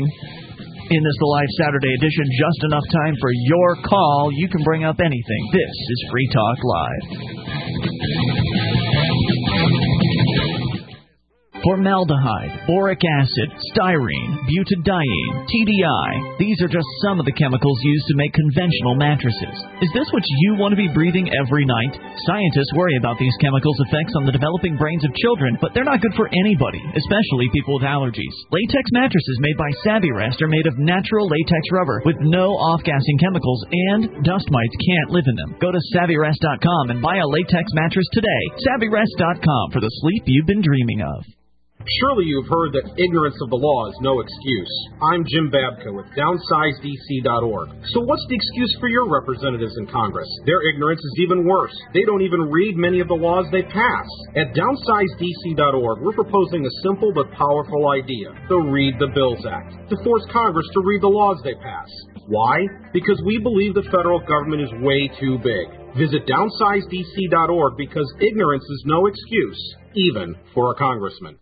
S2: in this live Saturday edition. Just enough time for your call. You can bring up anything. This is Free Talk Live. Formaldehyde, boric acid, styrene, butadiene, T D I. These are just some of the chemicals used to make conventional mattresses. Is this what you want to be breathing every night? Scientists worry about these chemicals' effects on the developing brains of children, but they're not good for anybody, especially people with allergies. Latex mattresses made by Savvyrest are made of natural latex rubber with no off-gassing chemicals, and dust mites can't live in them. Go to Savvyrest dot com and buy a latex mattress today. Savvyrest dot com for the sleep you've been dreaming of.
S1: Surely you've heard that ignorance of the law is no excuse. I'm Jim Babka with downsize D C dot org. So what's the excuse for your representatives in Congress? Their ignorance is even worse. They don't even read many of the laws they pass. At downsize D C dot org, we're proposing a simple but powerful idea, the Read the Bills Act, to force Congress to read the laws they pass. Why? Because we believe the federal government is way too big. Visit downsize D C dot org because ignorance is no excuse, even for a congressman.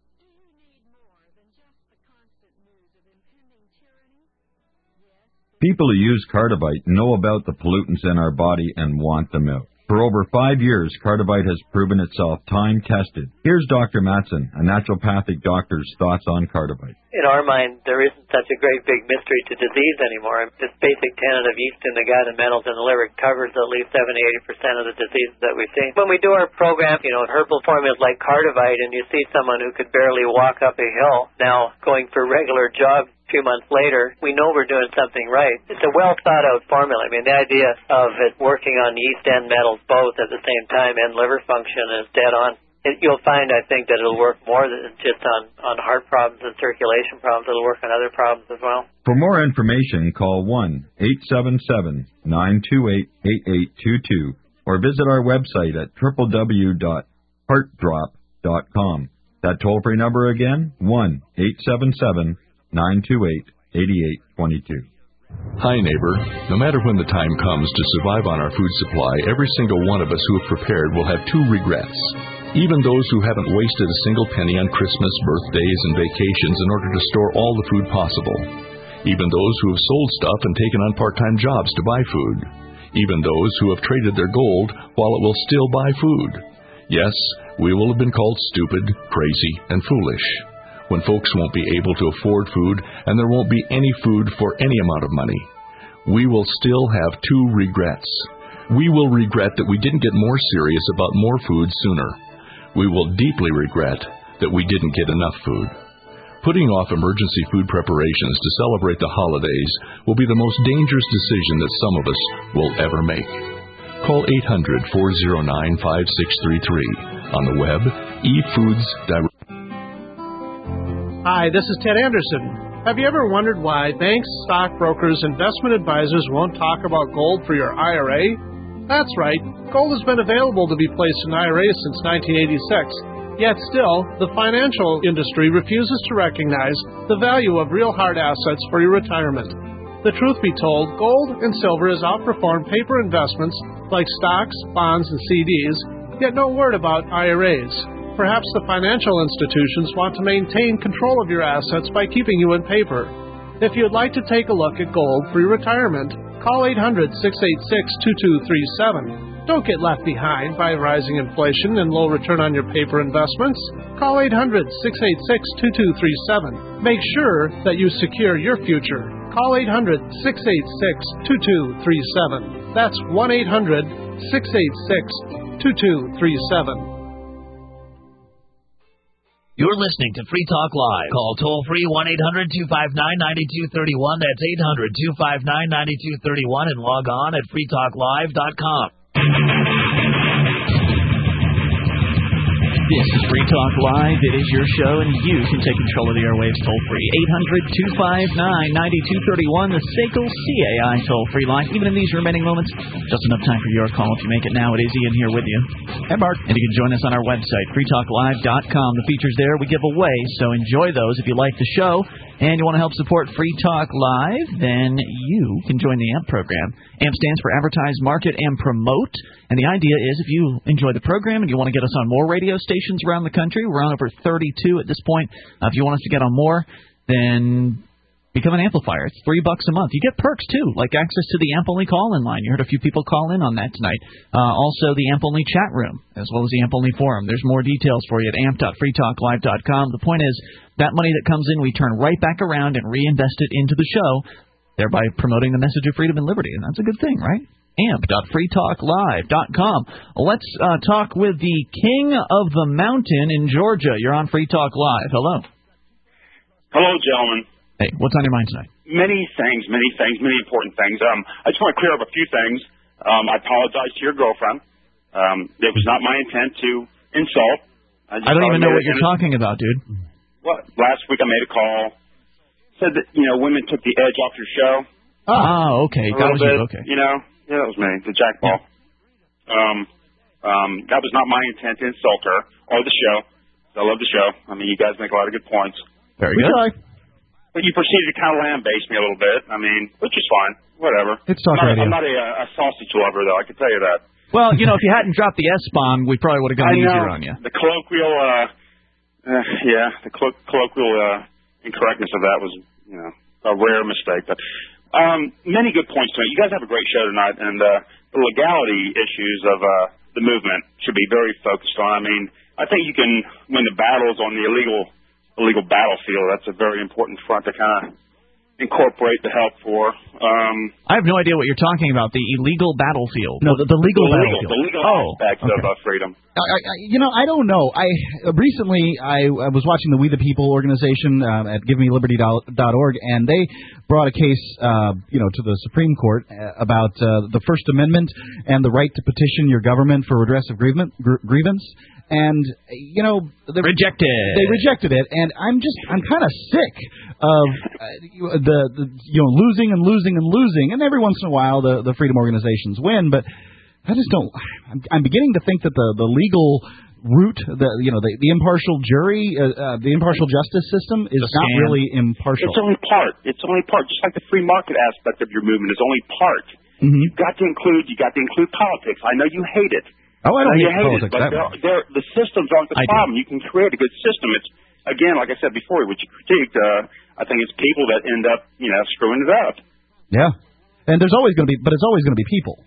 S22: People who use Cardivite know about the pollutants in our body and want them out. For over five years, Cardivite has proven itself time-tested. Here's Doctor Matson, a naturopathic doctor's thoughts on Cardivite.
S23: In our mind, there isn't such a great big mystery to disease anymore. This basic tenet of yeast in the gut and metals in the liver covers at least seventy to eighty percent of the diseases that we see. When we do our program, you know, herbal formulas like Cardivite, and you see someone who could barely walk up a hill now going for regular jogs a few months later, we know we're doing something right. It's a well-thought-out formula. I mean, the idea of it working on yeast and metals both at the same time and liver function is dead on. It, you'll find, I think, that it'll work more than just on, on heart problems and circulation problems. It'll work on other problems as well.
S22: For more information, call one eight seven seven, nine two eight, eight eight two two or visit our website at w w w dot heart drop dot com. That toll-free number again, one eight seven seven, nine two eight, eight eight two two.
S5: Hi, neighbor. No matter when the time comes to survive on our food supply, every single one of us who have prepared will have two regrets. Even those who haven't wasted a single penny on Christmas, birthdays, and vacations in order to store all the food possible. Even those who have sold stuff and taken on part-time jobs to buy food. Even those who have traded their gold while it will still buy food. Yes, we will have been called stupid, crazy, and foolish. When folks won't be able to afford food and there won't be any food for any amount of money. We will still have two regrets. We will regret that we didn't get more serious about more food sooner. We will deeply regret that we didn't get enough food. Putting off emergency food preparations to celebrate the holidays will be the most dangerous decision that some of us will ever make. Call eight hundred, four oh nine, five six three three. On the web, eFoods Direct.
S7: Hi, this is Ted Anderson. Have you ever wondered why banks, stockbrokers, investment advisors won't talk about gold for your I R A? That's right. Gold has been available to be placed in I R As since nineteen eighty-six. Yet still, the financial industry refuses to recognize the value of real hard assets for your retirement. The truth be told, gold and silver has outperformed paper investments like stocks, bonds, and C Ds, yet no word about I R As. Perhaps the financial institutions want to maintain control of your assets by keeping you in paper. If you'd like to take a look at gold for your retirement, call eight hundred, six eight six, two two three seven. Don't get left behind by rising inflation and low return on your paper investments. Call eight hundred, six eight six, two two three seven. Make sure that you secure your future. Call eight hundred, six eight six, two two three seven. That's one eight hundred, six eight six, two two three seven.
S15: You're listening to Free Talk Live. Call toll-free one eight hundred, two five nine, nine two three one. That's eight hundred, two five nine, nine two three one. And log on at free talk live dot com.
S2: This is Free Talk Live. It is your show, and you can take control of the airwaves toll-free. eight hundred, two five nine, nine two three one, the S A C L C A I toll-free line. Even in these remaining moments, just enough time for your call. If you make it now, it is Ian here with you.
S3: And Mark.
S2: And you can join us on our website, free talk live dot com. The features there we give away, so enjoy those if you like the show. And you want to help support Free Talk Live, then you can join the A M P program. A M P stands for Advertise, Market, and Promote. And the idea is if you enjoy the program and you want to get us on more radio stations around the country, we're on over thirty-two at this point. Uh, if you want us to get on more, then become an amplifier. It's three bucks a month. You get perks, too, like access to the A M P-only call-in line. You heard a few people call in on that tonight. Uh, also, the A M P-only chat room, as well as the A M P-only forum. There's more details for you at A M P dot free talk live dot com. The point is, that money that comes in, we turn right back around and reinvest it into the show, thereby promoting the message of freedom and liberty. And that's a good thing, right? A M P dot free talk live dot com. Let's uh, talk with the king of the mountain in Georgia. You're on Free Talk Live. Hello.
S8: Hello, gentlemen.
S2: Hey, what's on your mind tonight?
S8: Many things, many things, many important things. Um, I just want to clear up a few things. Um, I apologize to your girlfriend. Um, it was not my intent to insult.
S2: I, I don't even know what you're talking about, dude.
S8: What? Last week I made a call. Said that, you know, women took the edge off your show.
S2: Oh, okay. That was
S8: bit,
S2: you. Okay.
S8: You know, yeah, that was me, the jackball. Yeah. Um, um, that was not my intent to insult her or the show. I love the show. I mean, you guys make a lot of good points.
S2: Very good.
S8: Okay. But you proceeded to kind of lambaste me a little bit. I mean, which is fine. Whatever.
S3: It's talk
S8: I'm not,
S3: radio.
S8: I'm not a, a sausage lover, though. I can tell you that.
S2: Well, you know, if you hadn't dropped the S-bomb, we probably would have gone
S8: I
S2: easier
S8: know.
S2: on you.
S8: The colloquial, uh, uh yeah, the collo- colloquial uh, incorrectness of that was, you know, a rare mistake. But um, many good points tonight. You guys have a great show tonight, and uh, the legality issues of uh, the movement should be very focused on. I mean, I think you can win the battles on the illegal illegal battlefield. That's a very important front to kind of incorporate the help for. Um,
S2: I have no idea what you're talking about. The illegal battlefield.
S3: No, the, the legal
S8: the
S3: battlefield.
S8: Legal, the legal
S3: oh,
S8: aspects
S3: okay.
S8: of uh, freedom.
S3: I, I, you know, I don't know. I uh, recently I, I was watching the We the People organization um, at give me liberty dot org, and they brought a case, uh, you know, to the Supreme Court uh, about uh, the First Amendment and the right to petition your government for redress of grievance. grievance. And, you know, they
S2: rejected.
S3: They rejected it, and I'm just, I'm kind of sick of uh, the, the, you know, losing and losing and losing. And every once in a while, the, the freedom organizations win, but I just don't. I'm, I'm beginning to think that the, the legal root, the you know the, the impartial jury, uh, uh, the impartial justice system is not really impartial.
S8: It's only part. It's only part. Just like the free market aspect of your movement is only part.
S3: Mm-hmm.
S8: You've got to include. You got to include politics. I know you hate it.
S3: Oh, I don't
S8: I know
S3: hate
S8: you hate
S3: politics.
S8: it, but they're, they're, the systems aren't the
S3: I
S8: problem. Do. You can create a good system. It's again, like I said before, what you critiqued. Uh, I think it's people that end up, you know, screwing it up.
S3: Yeah, and there's always going to be, but it's always going to be people.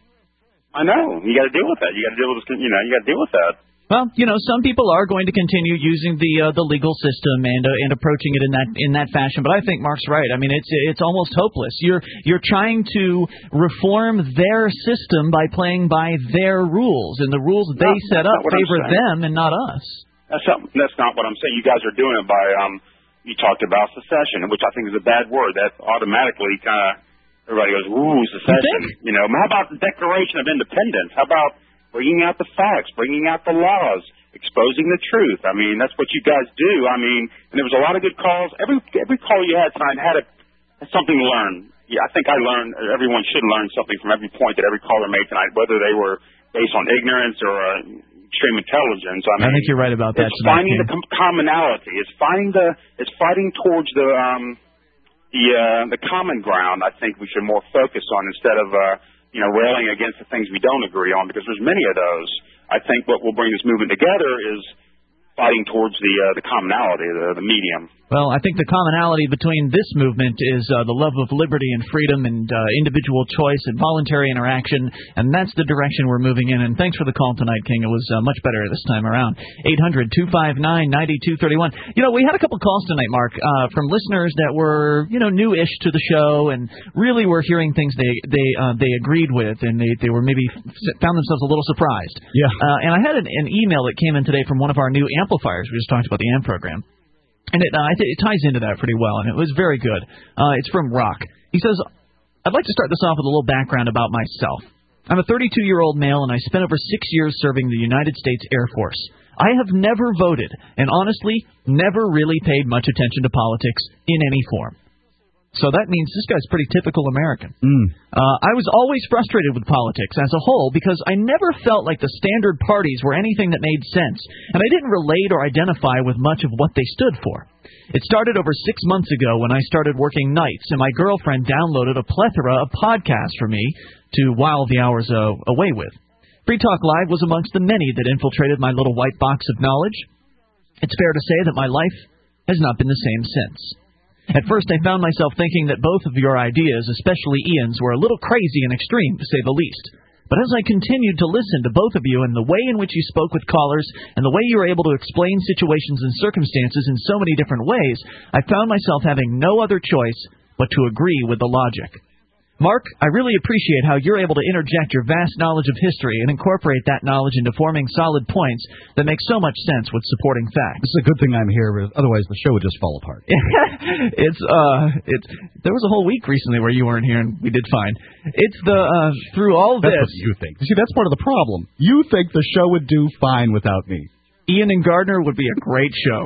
S8: I know. You got to deal with that. You got to deal with this. You know, you got to deal with that.
S2: Well, you know, some people are going to continue using the uh, the legal system and uh, and approaching it in that in that fashion. But I think Mark's right. I mean, it's it's almost hopeless. You're you're trying to reform their system by playing by their rules, and the rules they
S8: no,
S2: set up favor them and not us.
S8: That's not, that's not what I'm saying. You guys are doing it by um. You talked about secession, which I think is a bad word. That automatically kind of everybody goes, ooh, secession. You, you know, how about the Declaration of Independence? How about bringing out the facts, bringing out the laws, exposing the truth? I mean, that's what you guys do. I mean, and there was a lot of good calls. Every every call you had tonight had, a, had something to learn. Yeah, I think I learned, everyone should learn something from every point that every caller made tonight, whether they were based on ignorance or uh, extreme intelligence. I mean,
S2: I think you're right about that.
S8: It's finding the com- commonality. It's finding the, it's fighting towards the, um, the, uh, the common ground. I think we should more focus on instead of, uh, you know, railing against the things we don't agree on, because there's many of those. I think what will bring this movement together is fighting towards the uh, the commonality, the, the medium.
S2: Well, I think the commonality between this movement is uh, the love of liberty and freedom and uh, individual choice and voluntary interaction, and that's the direction we're moving in. And thanks for the call tonight, King. It was uh, much better this time around. eight hundred two five nine nine two three one. You know, we had a couple calls tonight, Mark, uh, from listeners that were, you know, new-ish to the show and really were hearing things they they uh, they agreed with, and they, they were maybe found themselves a little surprised.
S3: Yeah.
S2: Uh, and I had an, an email that came in today from one of our new amplifiers. We just talked about the A M program. And it, uh, it ties into that pretty well, and it was very good. Uh, it's from Rock. He says, I'd like to start this off with a little background about myself. I'm a thirty-two-year-old male, and I spent over six years serving the United States Air Force. I have never voted, and honestly, never really paid much attention to politics in any form. So that means this guy's pretty typical American.
S3: Mm.
S2: Uh, I was always frustrated with politics as a whole because I never felt like the standard parties were anything that made sense, and I didn't relate or identify with much of what they stood for. It started over six months ago when I started working nights, and my girlfriend downloaded a plethora of podcasts for me to while the hours uh, away with. Free Talk Live was amongst the many that infiltrated my little white box of knowledge. It's fair to say that my life has not been the same since. At first, I found myself thinking that both of your ideas, especially Ian's, were a little crazy and extreme, to say the least. But as I continued to listen to both of you and the way in which you spoke with callers and the way you were able to explain situations and circumstances in so many different ways, I found myself having no other choice but to agree with the logic. Mark, I really appreciate how you're able to interject your vast knowledge of history and incorporate that knowledge into forming solid points that make so much sense with supporting facts.
S3: It's a good thing I'm here, otherwise the show would just fall apart.
S2: it's uh, it's there was a whole week recently where you weren't here and we did fine. It's the uh, through all
S3: that's
S2: this.
S3: That's what you think. See, that's part of the problem. You think the show would do fine without me.
S2: Ian and Gardner would be a great show.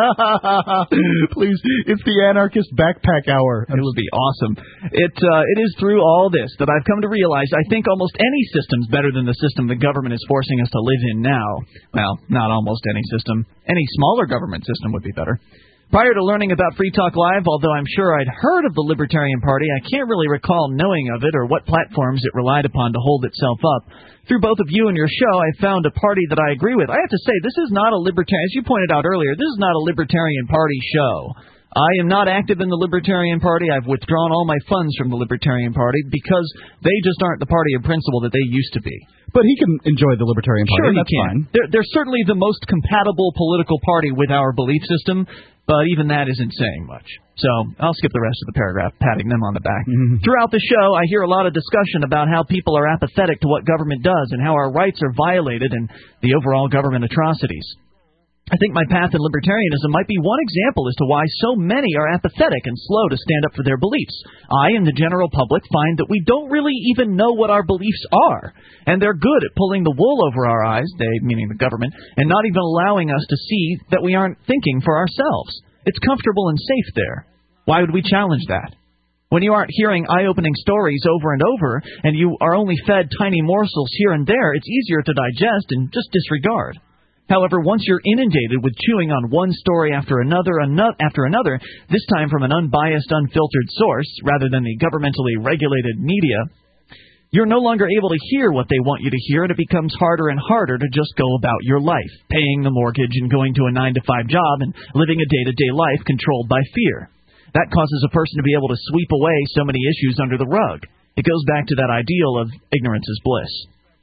S3: Please, it's the Anarchist Backpack Hour.
S2: It would be awesome. It uh, it is through all this that I've come to realize I think almost any system's better than the system the government is forcing us to live in now. Well, not almost any system. Any smaller government system would be better. Prior to learning about Free Talk Live, although I'm sure I'd heard of the Libertarian Party, I can't really recall knowing of it or what platforms it relied upon to hold itself up. Through both of you and your show, I found a party that I agree with. I have to say, this is not a libertarian, as you pointed out earlier, this is not a Libertarian Party show. I am not active in the Libertarian Party. I've withdrawn all my funds from the Libertarian Party because they just aren't the party of principle that they used to be.
S3: But he can enjoy the Libertarian Party.
S2: Sure,
S3: that's
S2: he can.
S3: fine.
S2: They're, they're certainly the most compatible political party with our belief system, but even that isn't saying much. So I'll skip the rest of the paragraph, patting them on the back. Mm-hmm. Throughout the show, I hear a lot of discussion about how people are apathetic to what government does and how our rights are violated and the overall government atrocities. I think my path in libertarianism might be one example as to why so many are apathetic and slow to stand up for their beliefs. I and the general public find that we don't really even know what our beliefs are, and they're good at pulling the wool over our eyes, they meaning the government, and not even allowing us to see that we aren't thinking for ourselves. It's comfortable and safe there. Why would we challenge that? When you aren't hearing eye-opening stories over and over, and you are only fed tiny morsels here and there, it's easier to digest and just disregard. However, once you're inundated with chewing on one story after another, another after another, this time from an unbiased, unfiltered source, rather than the governmentally regulated media, you're no longer able to hear what they want you to hear, and it becomes harder and harder to just go about your life, paying the mortgage and going to a nine to five job and living a day-to-day life controlled by fear. That causes a person to be able to sweep away so many issues under the rug. It goes back to that ideal of ignorance is bliss.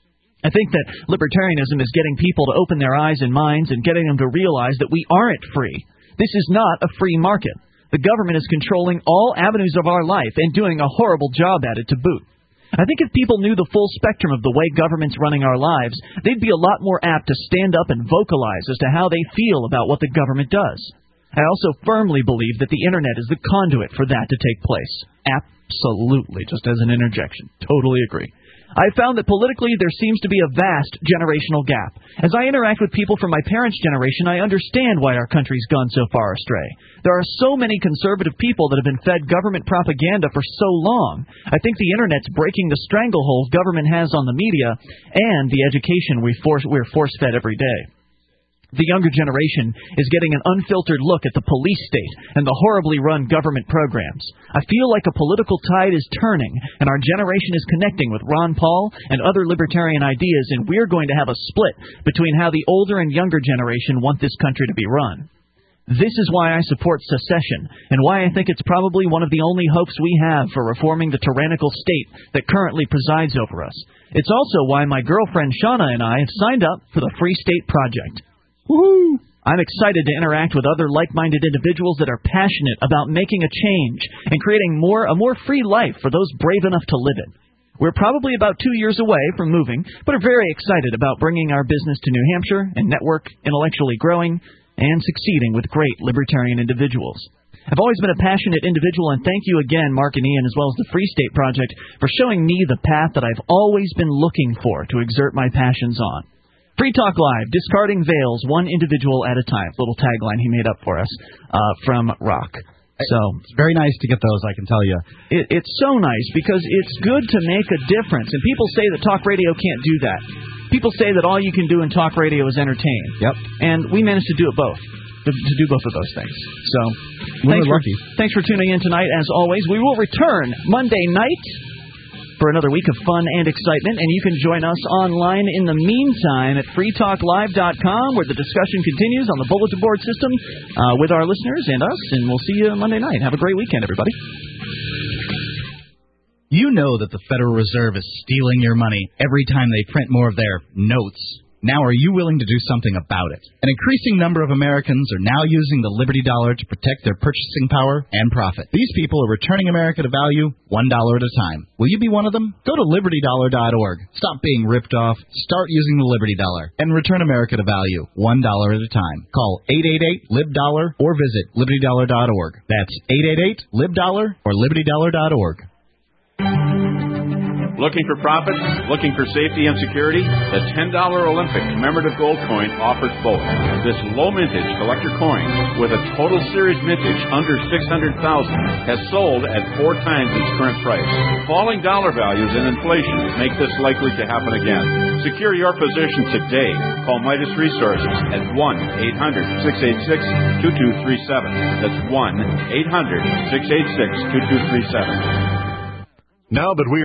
S2: I think that libertarianism is getting people to open their eyes and minds and getting them to realize that we aren't free. This is not a free market. The government is controlling all avenues of our life and doing a horrible job at it to boot. I think if people knew the full spectrum of the way government's running our lives, they'd be a lot more apt to stand up and vocalize as to how they feel about what the government does. I also firmly believe that the Internet is the conduit for that to take place. Absolutely, just as an interjection. Totally agree. I found that politically there seems to be a vast generational gap. As I interact with people from my parents' generation, I understand why our country's gone so far astray. There are so many conservative people that have been fed government propaganda for so long. I think the Internet's breaking the stranglehold government has on the media and the education we force, we're force-fed every day. The younger generation is getting an unfiltered look at the police state and the horribly run government programs. I feel like a political tide is turning, and our generation is connecting with Ron Paul and other libertarian ideas, and we're going to have a split between how the older and younger generation want this country to be run. This is why I support secession, and why I think it's probably one of the only hopes we have for reforming the tyrannical state that currently presides over us. It's also why my girlfriend Shauna and I have signed up for the Free State Project. Woohoo! I'm excited to interact with other like-minded individuals that are passionate about making a change and creating more a more free life for those brave enough to live it. We're probably about two years away from moving, but are very excited about bringing our business to New Hampshire and network intellectually growing and succeeding with great libertarian individuals. I've always been a passionate individual, and thank you again, Mark and Ian, as well as the Free State Project, for showing me the path that I've always been looking for to exert my passions on. Free Talk Live, discarding veils, one individual at a time. Little tagline he made up for us uh, from Rock. So
S3: it's very nice to get those, I can tell you.
S2: It, it's so nice because it's good to make a difference. And people say that talk radio can't do that. People say that all you can do in talk radio is entertain.
S3: Yep.
S2: And we managed to do it both, to, to do both of those things. So
S3: We're
S2: thanks
S3: lucky.
S2: for, thanks for tuning in tonight, as always. We will return Monday night for another week of fun and excitement, and you can join us online in the meantime at free talk live dot com, where the discussion continues on the bulletin board system uh, with our listeners and us, and we'll see you Monday night. Have a great weekend, everybody.
S3: You know that the Federal Reserve is stealing your money every time they print more of their notes. Now, are you willing to do something about it? An increasing number of Americans are now using the Liberty Dollar to protect their purchasing power and profit. These people are returning America to value one dollar at a time. Will you be one of them? Go to liberty dollar dot org. Stop being ripped off. Start using the Liberty Dollar and return America to value one dollar at a time. Call eight eight eight lib dollar or visit liberty dollar dot org. That's eight eight eight lib dollar or liberty dollar dot org.
S9: Looking for profits? Looking for safety and security? The ten dollar Olympic commemorative gold coin offers both. This low-mintage collector coin, with a total series mintage under six hundred thousand dollars, has sold at four times its current price. Falling dollar values and inflation make this likely to happen again. Secure your position today. Call Midas Resources at one eight hundred six eight six two two three seven. That's one eight hundred six eight six two two three seven.
S14: Now that we